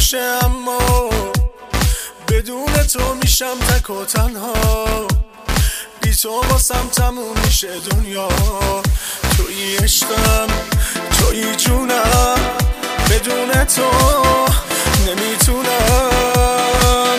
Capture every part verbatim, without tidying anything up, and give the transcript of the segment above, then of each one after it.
باشه، اما بدون تو میشم تک و تنها. بی تو واسم تموم میشه دنیا. توی عشقم، توی جونم، بدون تو نمیتونم.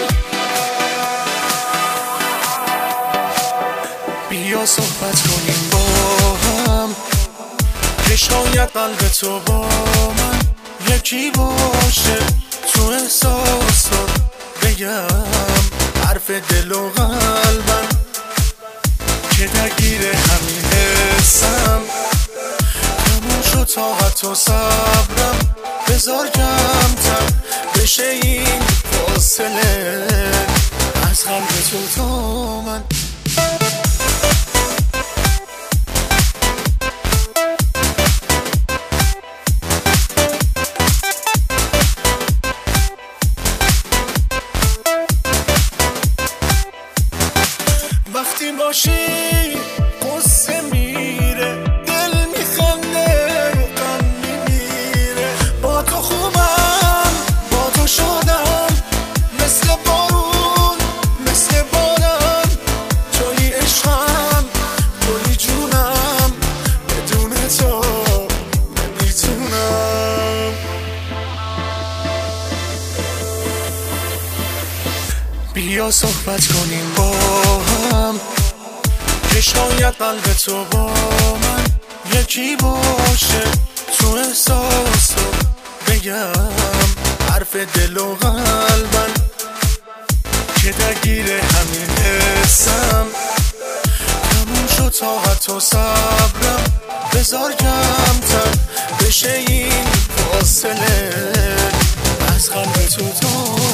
بیا صحبت کنیم با هم، که شاید قلب تو با من یکی باشه. تو احساسات بگم حرف دل و قلبم، که درگیر همین حسم. تموم شد طاقت و صبرم، بذار کمتر بشه این فاصله از قلب تو تا من. وقتی باشی قصه میره، دل میخنده غم میمیره. با تو خوبم، با تو شادم، مثل بارون، مثل بارم. توی عشقم، توی جونم، بدون تو نمیتونم. بیا صحبت کنیم با هم، که شاید قلب تو با من یکی باشه. تو احساسات بگم حرف دل و قلبم، که درگیر همین حسم. تموم شد طاقت و صبرم، بذار کمتر بشه این فاصله از قلب تو تا